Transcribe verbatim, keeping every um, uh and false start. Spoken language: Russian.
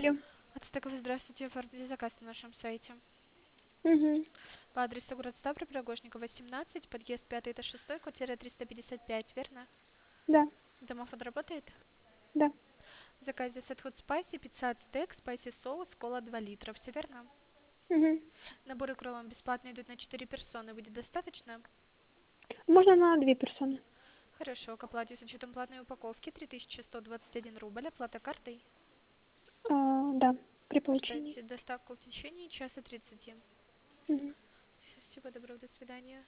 Алло. Ацтеков, здравствуйте, оформите заказ на нашем сайте. Мгм. По адресу город Ставрополь, Пригожникова, семнадцать, подъезд пятый, этаж шесть, квартира триста пятьдесят пять, верно? Да, Домофон работает? да. В заказе Set Food Spicy, пицца ацтек, спайси соус, кола два литра, все верно? Мгм. Наборы к роллам бесплатно идут на четыре персоны, будет достаточно? Можно на две персоны. Хорошо, к оплате с учетом платной упаковки три тысячи сто двадцать один рубль, оплата картой. А, да, при получении. Ждать доставку в течение часа тридцати. Мгм. Всего доброго, до свидания.